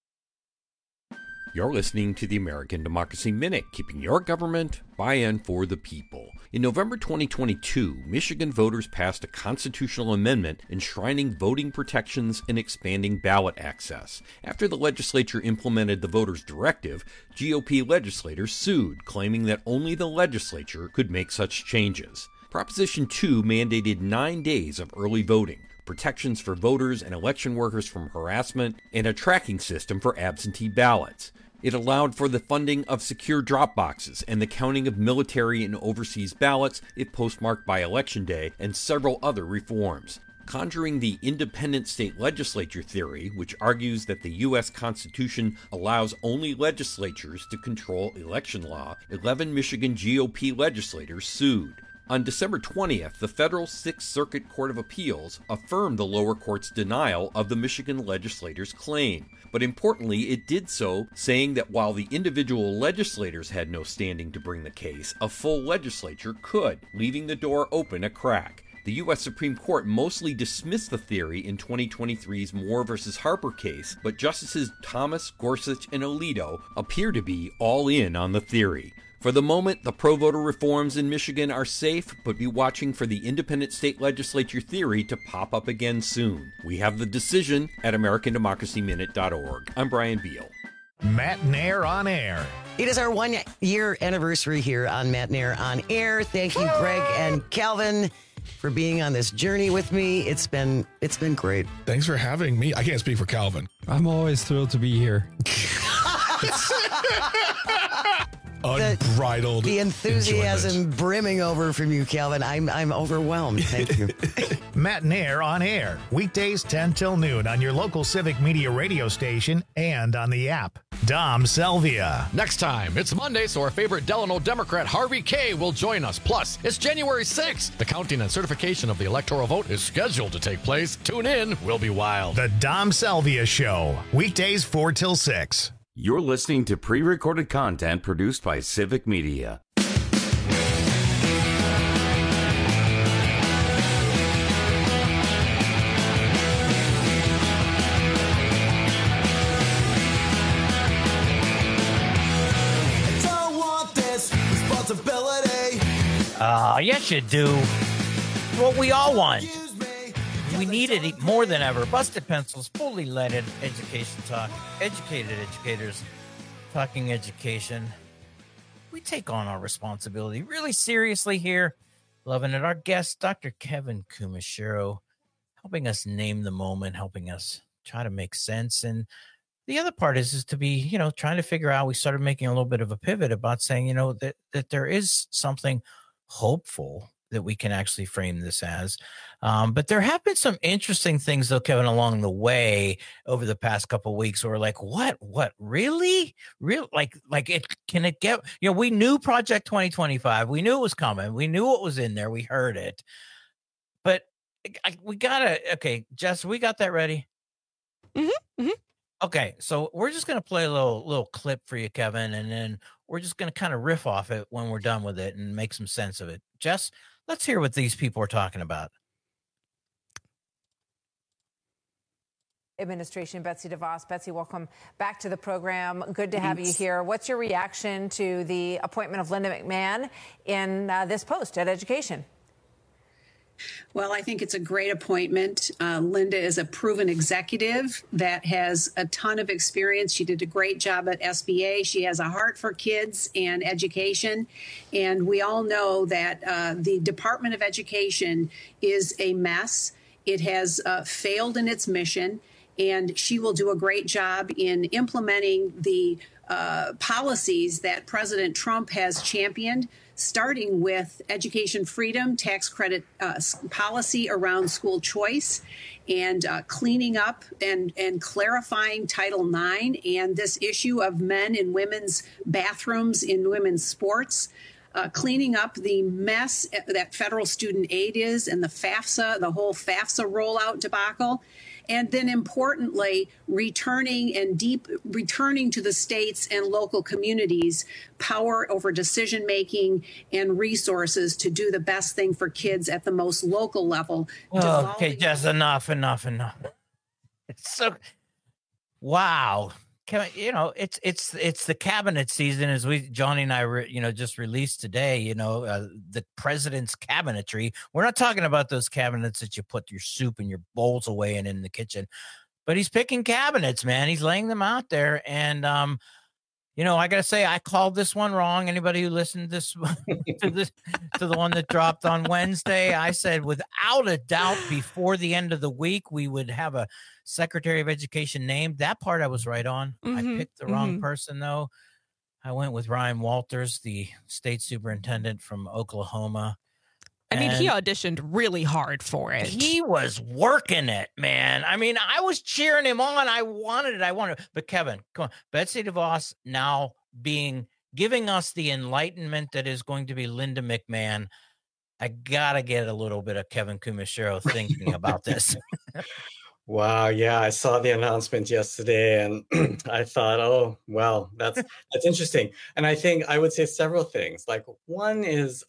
You're listening to the American Democracy Minute, keeping your government by and for the people. In November twenty twenty-two, Michigan voters passed a constitutional amendment enshrining voting protections and expanding ballot access. After the legislature implemented the voters' directive, G O P legislators sued, claiming that only the legislature could make such changes. Proposition two mandated nine days of early voting, protections for voters and election workers from harassment, and a tracking system for absentee ballots. It allowed for the funding of secure drop boxes and the counting of military and overseas ballots if postmarked by Election Day, and several other reforms. Conjuring the independent state legislature theory, which argues that the U S Constitution allows only legislatures to control election law, eleven Michigan G O P legislators sued. On December twentieth, the federal Sixth Circuit Court of Appeals affirmed the lower court's denial of the Michigan legislators' claim. But importantly, it did so saying that while the individual legislators had no standing to bring the case, a full legislature could, leaving the door open a crack. The U S Supreme Court mostly dismissed the theory in twenty twenty-three's Moore v. Harper case, but Justices Thomas, Gorsuch, and Alito appear to be all in on the theory. For the moment, the pro-voter reforms in Michigan are safe, but be watching for the independent state legislature theory to pop up again soon. We have the decision at american democracy minute dot org. I'm Brian Beal. Matt Nair on Air. It is our one-year anniversary here on Matt Nair on Air. Thank you, Greg and Calvin, for being on this journey with me. It's been it's been great. Thanks for having me. I can't speak for Calvin. I'm always thrilled to be here. Unbridled. The, the enthusiasm enjoyment. brimming over from you, Calvin. I'm I'm overwhelmed. Thank you. Matt Nair on Air. Weekdays ten till noon on your local Civic Media radio station and on the app. Dom Salvia. Next time, it's Monday, so our favorite Delano Democrat Harvey Kaye will join us. Plus, it's January sixth. The counting and certification of the electoral vote is scheduled to take place. Tune in. We'll be wild. The Dom Salvia Show. Weekdays four till six. You're listening to pre-recorded content produced by Civic Media. Uh, yes, you do. What we all want. We need it more than ever. Busted Pencils, fully leaded education talk. Educated educators talking education. We take on our responsibility really seriously here. Loving it. Our guest, Doctor Kevin Kumashiro, helping us name the moment, helping us try to make sense. And the other part is, is to be, you know, trying to figure out, we started making a little bit of a pivot about saying, you know, that, that there is something hopeful that we can actually frame this as. Um, but there have been some interesting things, though, Kevin, along the way over the past couple of weeks where we're like, what, what, really? Real? Like, like it, can it get, you know, we knew Project twenty twenty-five. We knew it was coming. We knew what was in there. We heard it. But I, we got to, okay, Jess, we got that ready? Mm-hmm, mm-hmm. Okay, so we're just going to play a little little clip for you, Kevin, and then we're just going to kind of riff off it when we're done with it and make some sense of it. Jess, let's hear what these people are talking about. Administration, Betsy DeVos. Betsy, welcome back to the program. Good to have you here. What's your reaction to the appointment of Linda McMahon in uh, this post at Education? Well, I think it's a great appointment. Uh, Linda is a proven executive that has a ton of experience. She did a great job at S B A. She has a heart for kids and education. And we all know that uh, the Department of Education is a mess. It has uh, failed in its mission, and she will do a great job in implementing the uh, policies that President Trump has championed, starting with education freedom, tax credit uh, policy around school choice, and uh, cleaning up and, and clarifying Title nine and this issue of men and women's bathrooms in women's sports. Uh, cleaning up the mess that federal student aid is and the FAFSA, the whole FAFSA rollout debacle. And then importantly, returning and deep returning to the states and local communities power over decision making and resources to do the best thing for kids at the most local level. Oh, okay, just enough, enough, enough. It's so wow. Can, you know, it's it's it's the cabinet season, as we Johnny and I, re, you know, just released today. You know, uh, the president's cabinetry. We're not talking about those cabinets that you put your soup and your bowls away in in the kitchen, but he's picking cabinets, man. He's laying them out there, and um, you know, I gotta say, I called this one wrong. Anybody who listened this to this to the one that dropped on Wednesday, I said without a doubt before the end of the week we would have a Secretary of Education named. That part I was right on. Mm-hmm, I picked the wrong mm-hmm. person, though. I went with Ryan Walters, the state superintendent from Oklahoma. I mean, he auditioned really hard for it. He was working it, man. I mean, I was cheering him on. I wanted it. I wanted it. But Kevin, come on. Betsy DeVos now being, giving us the enlightenment that is going to be Linda McMahon. I got to get a little bit of Kevin Kumashiro thinking about this. Wow, yeah, I saw the announcement yesterday and I thought, oh, well, that's that's interesting. And I think I would say several things. Like one is,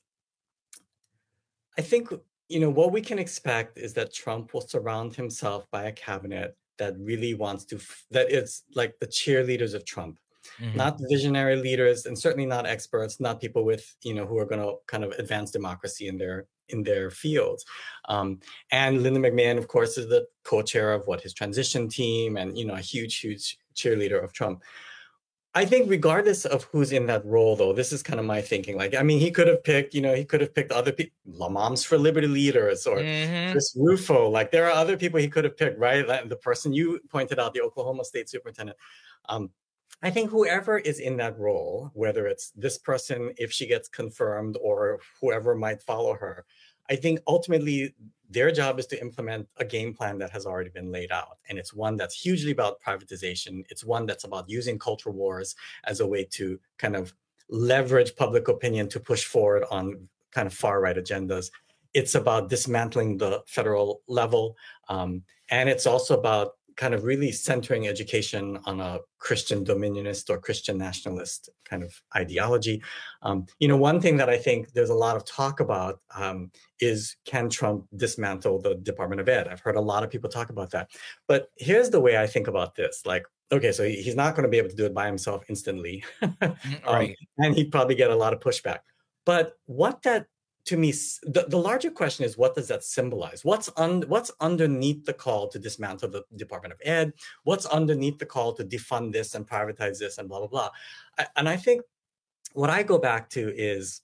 I think, you know, what we can expect is that Trump will surround himself by a cabinet that really wants to, that is like the cheerleaders of Trump, mm-hmm. not visionary leaders, and certainly not experts, not people with, you know, who are going to kind of advance democracy in their in their fields. Um, and Linda McMahon, of course, is the co-chair of what his transition team and, you know, a huge, huge cheerleader of Trump. I think regardless of who's in that role, though, this is kind of my thinking. Like, I mean, he could have picked, you know, he could have picked other people, La Moms for Liberty leaders or mm-hmm. Chris Rufo. Like, there are other people he could have picked, right? Like the person you pointed out, the Oklahoma State Superintendent. Um, I think whoever is in that role, whether it's this person, if she gets confirmed, or whoever might follow her, I think ultimately their job is to implement a game plan that has already been laid out. And it's one that's hugely about privatization. It's one that's about using culture wars as a way to kind of leverage public opinion to push forward on kind of far right agendas. It's about dismantling the federal level. Um, and it's also about kind of really centering education on a Christian dominionist or Christian nationalist kind of ideology. Um, you know, one thing that I think there's a lot of talk about um, is, can Trump dismantle the Department of Ed? I've heard a lot of people talk about that. But here's the way I think about this. Like, okay, so he's not going to be able to do it by himself instantly. um, Right. And he'd probably get a lot of pushback. But what that, to me, the, the larger question is, what does that symbolize? What's un, what's underneath the call to dismantle the Department of Ed? What's underneath the call to defund this and privatize this and blah, blah, blah? I, and I think what I go back to is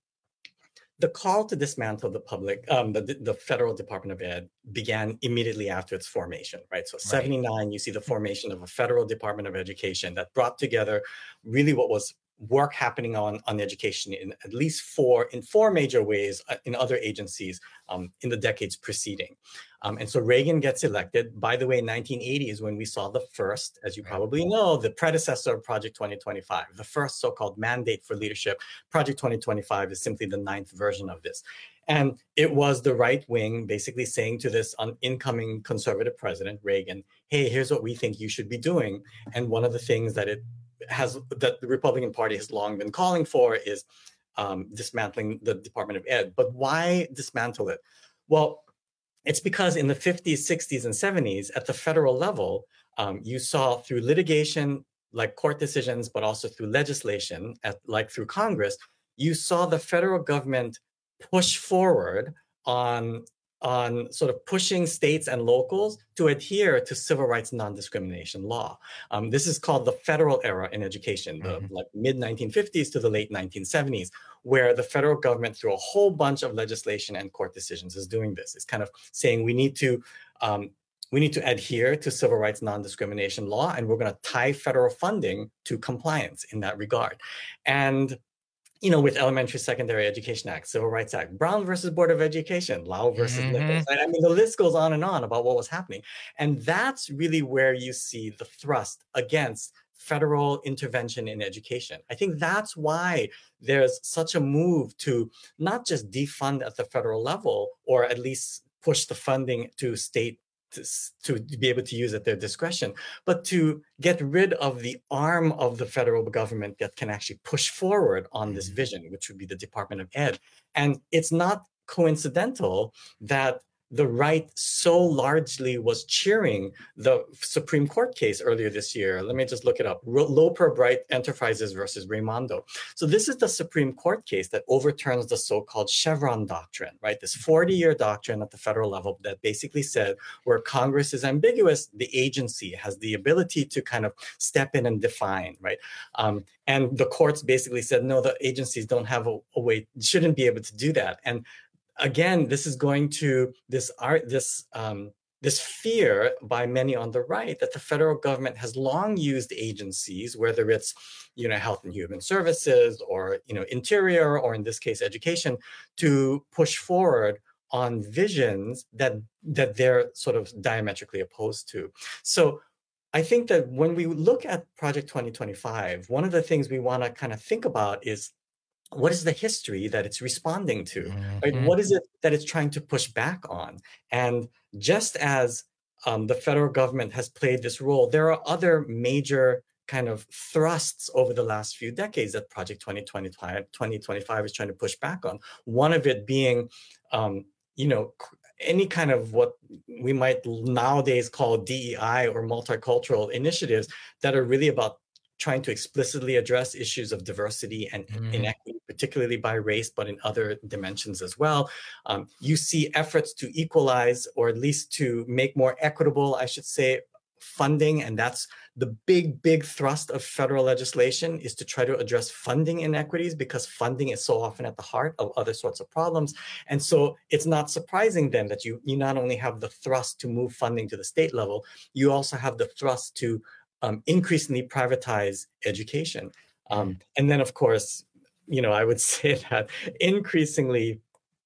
the call to dismantle the public, um, the, the federal Department of Ed began immediately after its formation, right? So Right. seventy-nine, you see the formation of a federal Department of Education that brought together really what was work happening on, on education in at least four, in four major ways uh, in other agencies um, in the decades preceding. Um, and so Reagan gets elected. By the way, nineteen eighty is when we saw the first, as you probably know, the predecessor of Project twenty twenty-five, the first so-called mandate for leadership. Project twenty twenty-five is simply the ninth version of this. And it was the right wing basically saying to this un- incoming conservative president, Reagan, hey, here's what we think you should be doing. And one of the things that it has, that the Republican Party has long been calling for is um, dismantling the Department of Ed. But why dismantle it? Well, it's because in the fifties, sixties, and seventies, at the federal level, um, you saw through litigation, like court decisions, but also through legislation, at, like through Congress, you saw the federal government push forward on, on sort of pushing states and locals to adhere to civil rights non-discrimination law. Um, this is called the federal era in education, the Mhm. like mid nineteen fifties to the late nineteen seventies, where the federal government, through a whole bunch of legislation and court decisions, is doing this. It's kind of saying we need to um, we need to adhere to civil rights non-discrimination law, and we're going to tie federal funding to compliance in that regard. And you know, with Elementary Secondary Education Act, Civil Rights Act, Brown versus Board of Education, Lau versus Mhm. Nichols. I mean, the list goes on and on about what was happening. And that's really where you see the thrust against federal intervention in education. I think that's why there's such a move to not just defund at the federal level, or at least push the funding to state to, to be able to use at their discretion, but to get rid of the arm of the federal government that can actually push forward on this vision, which would be the Department of Ed. And it's not coincidental that the right so largely was cheering the Supreme Court case earlier this year. Let me just look it up. Loper Bright Enterprises versus Raimondo. So this is the Supreme Court case that overturns the so-called Chevron doctrine, right? This forty-year doctrine at the federal level that basically said where Congress is ambiguous, the agency has the ability to kind of step in and define, right? Um, and the courts basically said, no, the agencies don't have a, a way, shouldn't be able to do that. And again, this is going to this art, this um, this fear by many on the right that the federal government has long used agencies, whether it's you know Health and Human Services or you know Interior, or in this case Education, to push forward on visions that that they're sort of diametrically opposed to. So I think that when we look at Project twenty twenty-five, one of the things we want to kind of think about is, what is the history that it's responding to? Mhm. Right? What is it that it's trying to push back on? And just as um, the federal government has played this role, there are other major kind of thrusts over the last few decades that Project twenty twenty-five, twenty twenty-five is trying to push back on. One of it being, um, you know, any kind of what we might nowadays call D E I or multicultural initiatives that are really about trying to explicitly address issues of diversity and Mhm. inequity, particularly by race, but in other dimensions as well. Um, you see efforts to equalize, or at least to make more equitable, I should say, funding. And that's the big, big thrust of federal legislation, is to try to address funding inequities, because funding is so often at the heart of other sorts of problems. And so it's not surprising then that you, you not only have the thrust to move funding to the state level, you also have the thrust to Um, increasingly privatize education. Um, and then, of course, you know, I would say that increasingly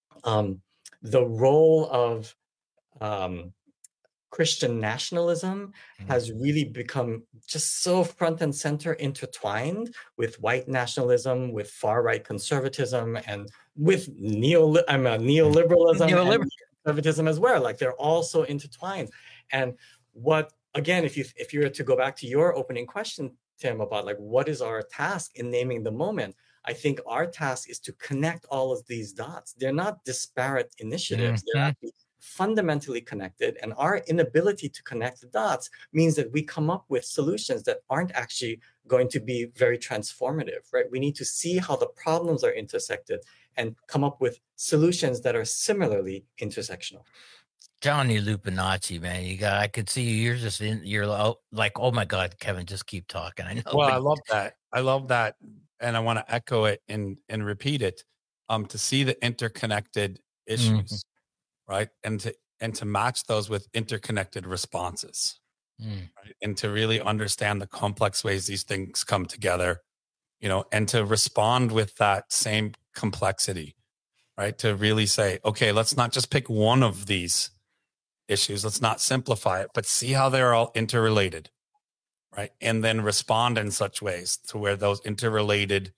um, the role of um, Christian nationalism has really become just so front and center, intertwined with white nationalism, with far-right conservatism, and with neo I'm a neoliberalism Neoliber- and conservatism as well. Like, they're all so intertwined. And what again, if you if you were to go back to your opening question, Tim, about like what is our task in naming the moment, I think our task is to connect all of these dots. They're not disparate initiatives. Mm-hmm. They're actually fundamentally connected, and our inability to connect the dots means that we come up with solutions that aren't actually going to be very transformative, right? We need to see how the problems are intersected and come up with solutions that are similarly intersectional. Johnny Lupinacci, man, you got, I could see you. You're just in, you're like, oh my God, Kevin, just keep talking. I know. Well, I love that. I love that. And I want to echo it and, and repeat it, um, to see the interconnected issues, mm-hmm. right? And to, and to match those with interconnected responses, mm. right? And to really understand the complex ways these things come together, you know, and to respond with that same complexity, right? To really say, okay, let's not just pick one of these issues. Let's not simplify it, but see how they're all interrelated, right? And then respond in such ways to where those interrelated,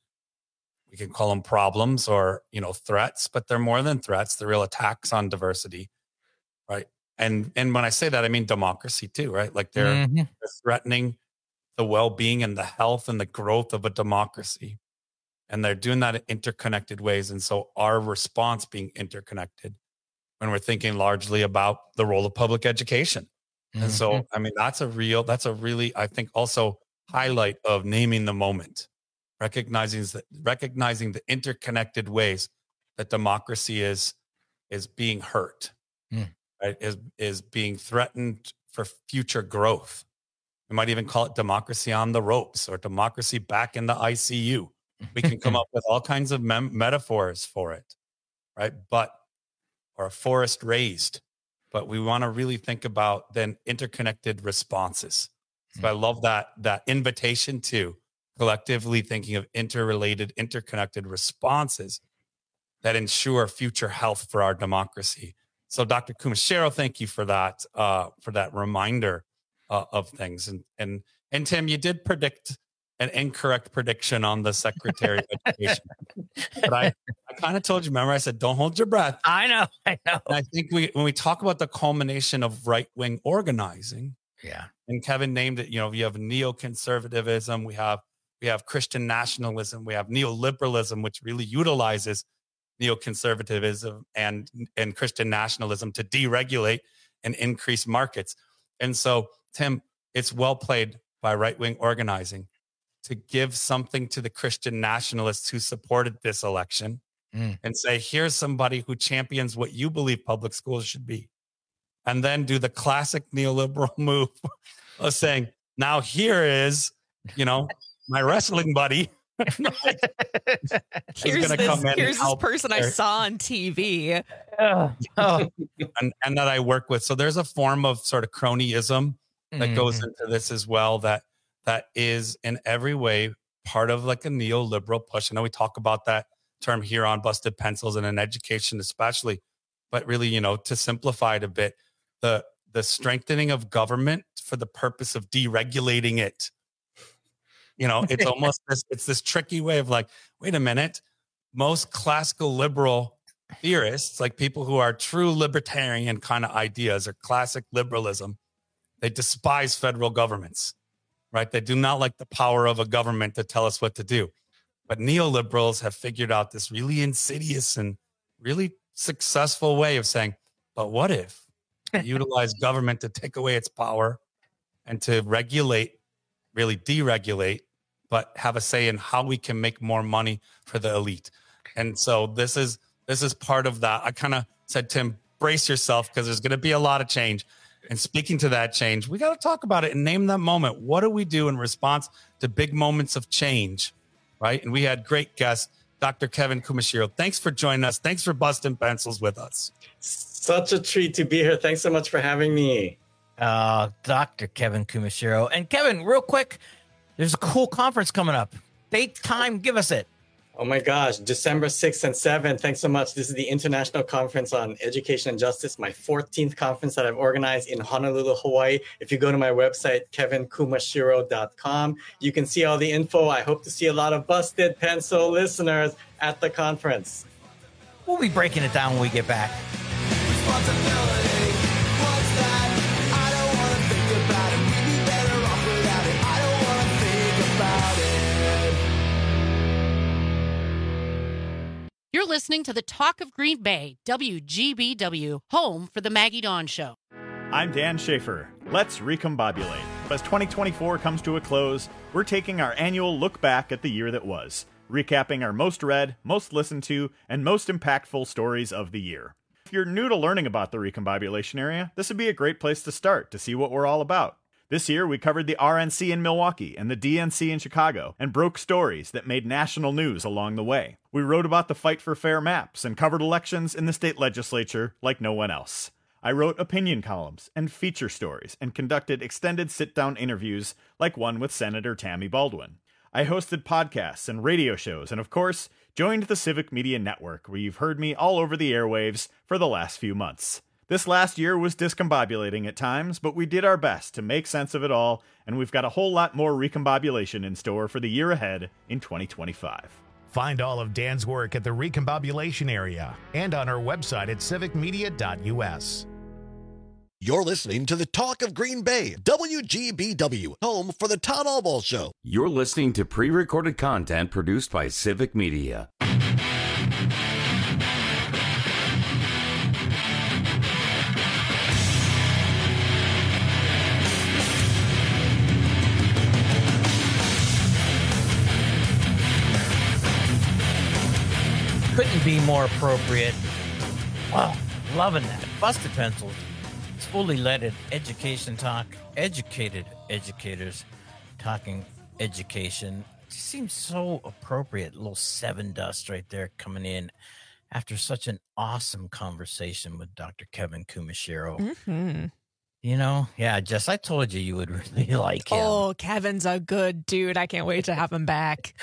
we can call them problems or, you know, threats, but they're more than threats. They're real attacks on diversity, right? And and when I say that, I mean democracy too, right? Like they're, mm-hmm. they're threatening the well-being and the health and the growth of a democracy. And they're doing that in interconnected ways. And so our response being interconnected when we're thinking largely about the role of public education. Mm-hmm. And so, I mean, that's a real, that's a really, I think also highlight of naming the moment, recognizing that, recognizing the interconnected ways that democracy is, is being hurt, mm. right? Is, is being threatened for future growth. We might even call it democracy on the ropes or democracy back in the I C U. We can come up with all kinds of mem- metaphors for it, right? But, or a forest raised, but we want to really think about then interconnected responses. So mm-hmm. I love that, that invitation to collectively thinking of interrelated, interconnected responses that ensure future health for our democracy. So Doctor Kumashiro, thank you for that, uh, for that reminder uh, of things. And, and, and Tim, you did predict an incorrect prediction on the Secretary of Education. But I, I kind of told you, remember, I said, don't hold your breath. I know, I know. And I think we, when we talk about the culmination of right-wing organizing, yeah, and Kevin named it, you know, we have neoconservatism, we have, we have Christian nationalism, we have neoliberalism, which really utilizes neoconservatism and, and Christian nationalism to deregulate and increase markets. And so, Tim, it's well played by right-wing organizing to give something to the Christian nationalists who supported this election mm. and say, here's somebody who champions what you believe public schools should be. And then do the classic neoliberal move of saying, now here is, you know, my wrestling buddy. here's this, come in here's this person there. I saw on T V. Oh. Oh. and, and that I work with. So there's a form of sort of cronyism that mm. goes into this as well, that that is in every way part of like a neoliberal push. I know we talk about that term here on Busted Pencils and in education especially, but really, you know, to simplify it a bit, the the strengthening of government for the purpose of deregulating it. You know, it's almost this, it's this tricky way of like, wait a minute, most classical liberal theorists, like people who are true libertarian kind of ideas or classic liberalism, they despise federal governments. Right? They do not like the power of a government to tell us what to do. But neoliberals have figured out this really insidious and really successful way of saying, but what if we utilize government to take away its power and to regulate, really deregulate, but have a say in how we can make more money for the elite? And so this is this is part of that. I kind of said, Tim, brace yourself because there's going to be a lot of change. And speaking to that change, we got to talk about it and name that moment. What do we do in response to big moments of change, right? And we had great guest, Doctor Kevin Kumashiro. Thanks for joining us. Thanks for busting pencils with us. Such a treat to be here. Thanks so much for having me. Uh, Doctor Kevin Kumashiro. And Kevin, real quick, there's a cool conference coming up. Date, time, give us it. Oh my gosh, December sixth and seventh. Thanks so much. This is the International Conference on Education and Justice, my fourteenth conference that I've organized in Honolulu, Hawaii. If you go to my website, kevin kumashiro dot com, you can see all the info. I hope to see a lot of Busted Pencil listeners at the conference. We'll be breaking it down when we get back. Responsibility, what's that? I don't want to think about it. You're listening to the Talk of Green Bay, W G B W, home for the Maggie Dawn Show. I'm Dan Schaefer. Let's recombobulate. As twenty twenty-four comes to a close, we're taking our annual look back at the year that was, recapping our most read, most listened to, and most impactful stories of the year. If you're new to learning about the recombobulation area, this would be a great place to start to see what we're all about. This year, we covered the R N C in Milwaukee and the D N C in Chicago and broke stories that made national news along the way. We wrote about the fight for fair maps and covered elections in the state legislature like no one else. I wrote opinion columns and feature stories and conducted extended sit-down interviews like one with Senator Tammy Baldwin. I hosted podcasts and radio shows and, of course, joined the Civic Media Network, where you've heard me all over the airwaves for the last few months. This last year was discombobulating at times, but we did our best to make sense of it all, and we've got a whole lot more recombobulation in store for the year ahead in twenty twenty-five. Find all of Dan's work at the recombobulation area and on our website at civic media dot u s. You're listening to the Talk of Green Bay, W G B W, home for the Todd Albaugh Show. You're listening to pre-recorded content produced by Civic Media. Couldn't be more appropriate. Wow, loving that. Busted Pencils. It's fully leaded education talk. Educated educators talking education. It seems so appropriate. A little seven dust right there coming in after such an awesome conversation with Doctor Kevin Kumashiro. Mm-hmm. You know, yeah, Jess, I told you you would really like him. Oh, Kevin's a good dude. I can't wait to have him back.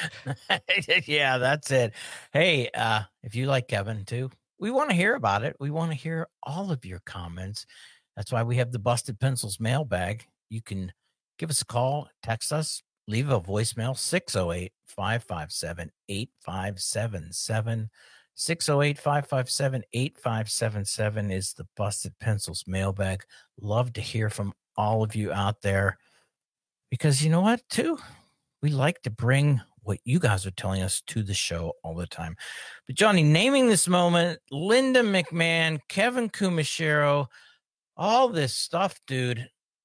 Yeah, that's it. Hey, uh, if you like Kevin too, we want to hear about it. We want to hear all of your comments. That's why we have the Busted Pencils mailbag. You can give us a call, text us, leave a voicemail, six oh eight, five five seven, eight five seven seven. six oh eight, five five seven, eight five seven seven is the Busted Pencils mailbag. Love to hear from all of you out there because you know what, too? We like to bring what you guys are telling us to the show all the time. But, Johnny, naming this moment, Linda McMahon, Kevin Kumashiro, all this stuff, dude.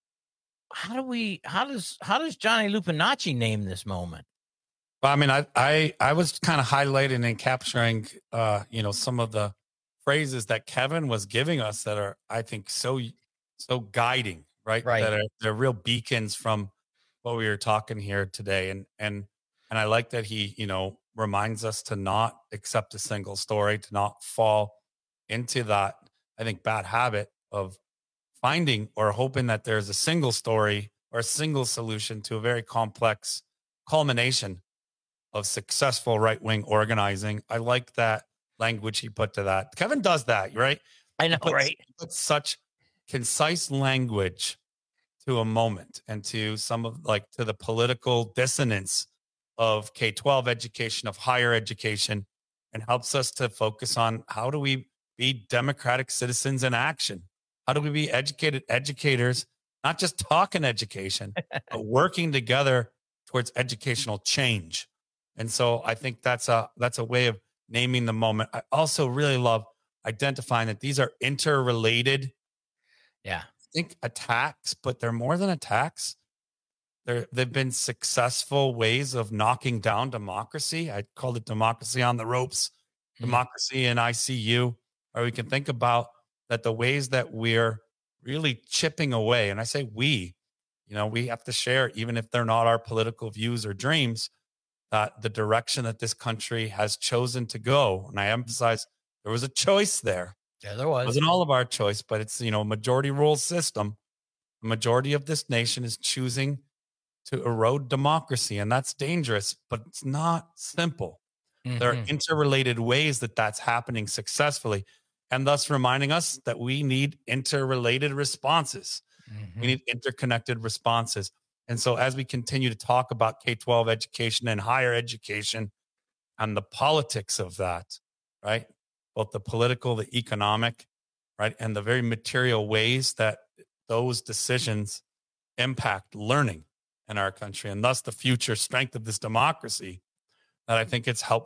How do we, how does, how does Johnny Lupinacci name this moment? Well, I mean, I, I, I was kind of highlighting and capturing, uh, you know, some of the phrases that Kevin was giving us that are, I think, so, so guiding, right? Right. That are, they're real beacons from what we were talking here today. And, and, and I like that he, you know, reminds us to not accept a single story, to not fall into that, I think, bad habit of finding or hoping that there's a single story or a single solution to a very complex culmination of successful right-wing organizing. I like that language he put to that. Kevin does that, right? I know, he puts, right? He puts such concise language to a moment and to some of like to the political dissonance of K twelve education, of higher education, and helps us to focus on how do we be democratic citizens in action? How do we be educated educators, not just talking education, but working together towards educational change? And so I think that's a that's a way of naming the moment. I also really love identifying that these are interrelated. Yeah. I think attacks, but they're more than attacks. They're, they've been successful ways of knocking down democracy. I called it democracy on the ropes, mm-hmm. democracy in I C U, or we can think about that the ways that we're really chipping away. And I say we, you know, we have to share, even if they're not our political views or dreams, that the direction that this country has chosen to go. And I emphasize there was a choice there. Yeah, there was. It wasn't all of our choice, but it's, you know, majority rule system. The majority of this nation is choosing to erode democracy. And that's dangerous, but it's not simple. Mm-hmm. There are interrelated ways that that's happening successfully, and thus reminding us that we need interrelated responses. Mm-hmm. We need interconnected responses. And so as we continue to talk about K twelve education and higher education and the politics of that, right? Both the political, the economic, right? And the very material ways that those decisions impact learning in our country, and thus the future strength of this democracy, that I think it's helpful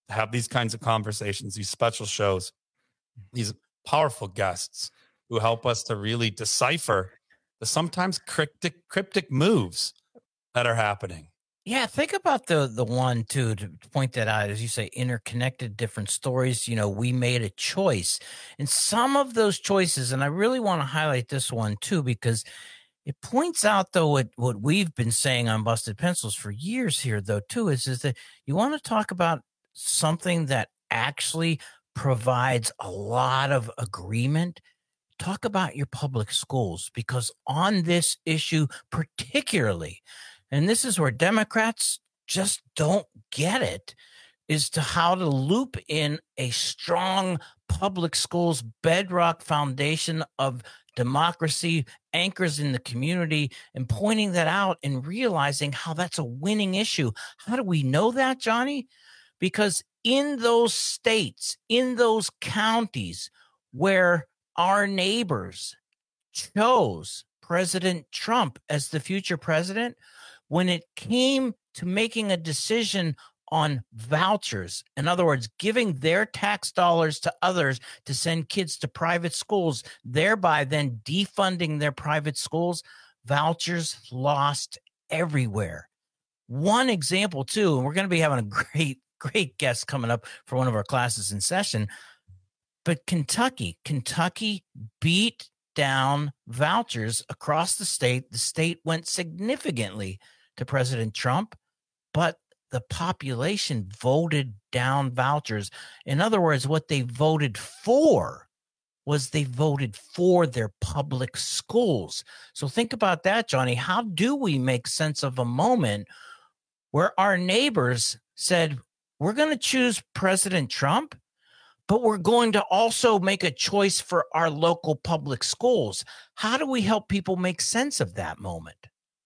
have these kinds of conversations, these special shows, these powerful guests who help us to really decipher the sometimes cryptic cryptic moves that are happening. Yeah, think about the the one too, to point that out, as you say, interconnected different stories. You know, we made a choice, and some of those choices, and I really want to highlight this one too, because it points out though what what we've been saying on Busted Pencils for years here though too is is that you want to talk about something that actually provides a lot of agreement. Talk about your public schools, because on this issue particularly, and this is where Democrats just don't get it, is to how to loop in a strong public schools bedrock foundation of democracy, anchors in the community, and pointing that out and realizing how that's a winning issue. How do we know that, Johnny? Because in those states, in those counties where our neighbors chose President Trump as the future president, when it came to making a decision on vouchers, in other words, giving their tax dollars to others to send kids to private schools, thereby then defunding their private schools, vouchers lost everywhere. One example, too, and we're going to be having a great, great guest coming up for one of our classes in session, but Kentucky, Kentucky beat down vouchers across the state. The state went significantly to President Trump, but the population voted down vouchers. In other words, what they voted for was they voted for their public schools. So think about that, Johnny. How do we make sense of a moment where our neighbors said, we're going to choose President Trump, but we're going to also make a choice for our local public schools? How do we help people make sense of that moment?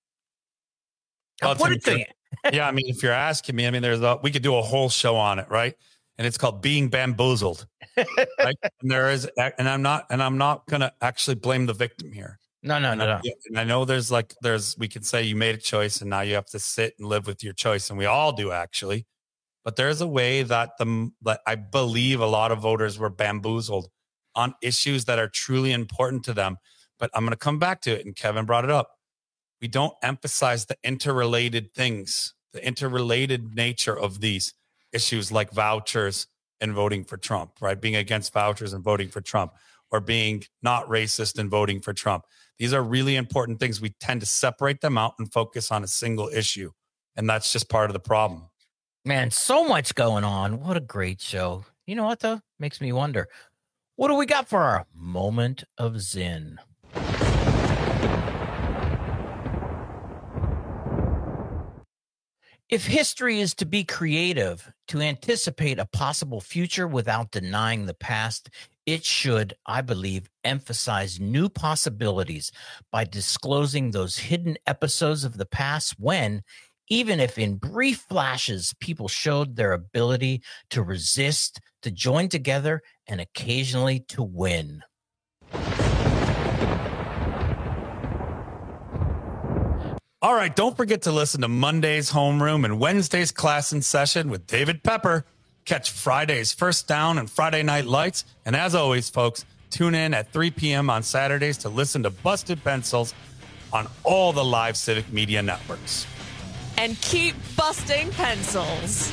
Well, I'll put it to you. Yeah, I mean, if you're asking me, I mean, there's a, we could do a whole show on it, right? And it's called Being Bamboozled, right? And there is, and I'm not, and I'm not gonna actually blame the victim here. No, no, and no, I, no. And I know there's like, there's, we could say you made a choice and now you have to sit and live with your choice, and we all do actually. But there's a way that the that I believe a lot of voters were bamboozled on issues that are truly important to them. But I'm going to come back to it, and Kevin brought it up. We don't emphasize the interrelated things, the interrelated nature of these issues like vouchers and voting for Trump, right? Being against vouchers and voting for Trump, or being not racist and voting for Trump. These are really important things. We tend to separate them out and focus on a single issue. And that's just part of the problem. Man, so much going on. What a great show. You know what, though? Makes me wonder, what do we got for our moment of Zen? If history is to be creative, to anticipate a possible future without denying the past, it should, I believe, emphasize new possibilities by disclosing those hidden episodes of the past when, even if in brief flashes, people showed their ability to resist, to join together, and occasionally to win. All right, don't forget to listen to Monday's Homeroom and Wednesday's Class in Session with David Pepper. Catch Friday's First Down and Friday Night Lights. And as always, folks, tune in at three p.m. on Saturdays to listen to Busted Pencils on all the live Civic Media networks. And keep busting pencils.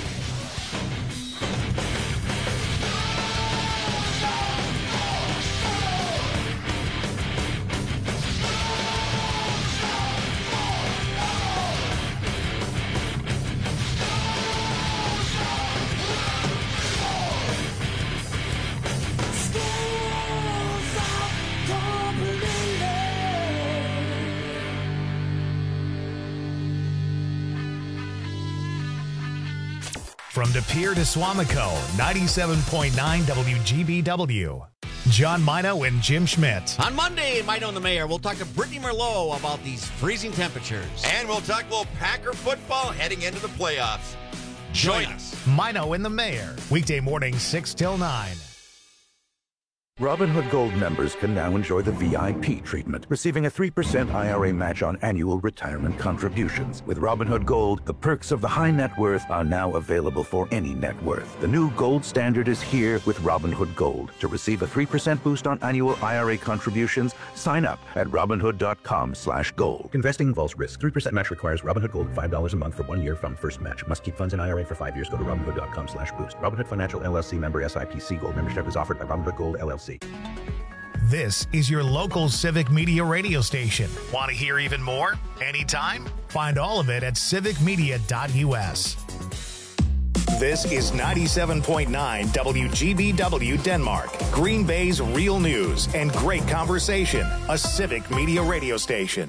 From De Pere to Swamico, ninety-seven point nine W G B W. John Mino and Jim Schmidt. On Monday, Mino and the Mayor, we'll talk to Brittany Merlot about these freezing temperatures. And we'll talk a little Packer football heading into the playoffs. Join us. Mino and the Mayor, weekday morning six till nine. Robinhood Gold members can now enjoy the V I P treatment, receiving a three percent I R A match on annual retirement contributions. With Robinhood Gold, the perks of the high net worth are now available for any net worth. The new gold standard is here with Robinhood Gold. To receive a three percent boost on annual I R A contributions, sign up at Robinhood.com slash gold. Investing involves risk. three percent match requires Robinhood Gold five dollars a month for one year from first match. Must keep funds in I R A for five years. Go to Robinhood.com slash boost. Robinhood Financial L L C member S I P C Gold membership is offered by Robinhood Gold L L C. This is your local Civic Media radio station. Want to hear even more? Anytime? Find all of it at civic media dot u s. This is ninety-seven point nine W G B W Denmark, Green Bay's real news and great conversation, a Civic Media radio station.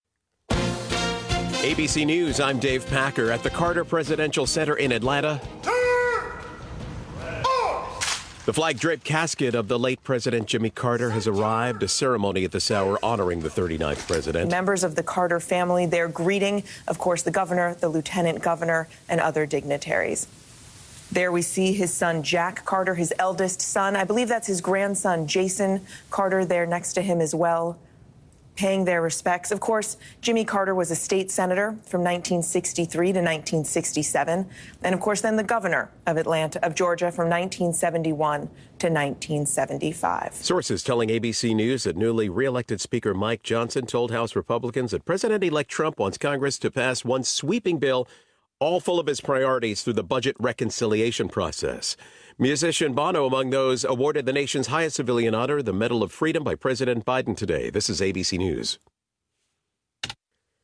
A B C News, I'm Dave Packer at the Carter Presidential Center in Atlanta. The flag-draped casket of the late President Jimmy Carter has arrived, a ceremony at this hour honoring the thirty-ninth president. Members of the Carter family, they're greeting, of course, the governor, the lieutenant governor, and other dignitaries. There we see his son, Jack Carter, his eldest son. I believe that's his grandson, Jason Carter, there next to him as well, paying their respects. Of course, Jimmy Carter was a state senator from nineteen sixty-three to nineteen sixty-seven. And of course, then the governor of Atlanta, of Georgia from nineteen seventy-one to nineteen seventy-five. Sources telling A B C News that newly reelected Speaker Mike Johnson told House Republicans that President-elect Trump wants Congress to pass one sweeping bill all full of his priorities through the budget reconciliation process. Musician Bono among those awarded the nation's highest civilian honor, the Medal of Freedom, by President Biden today. This is A B C News.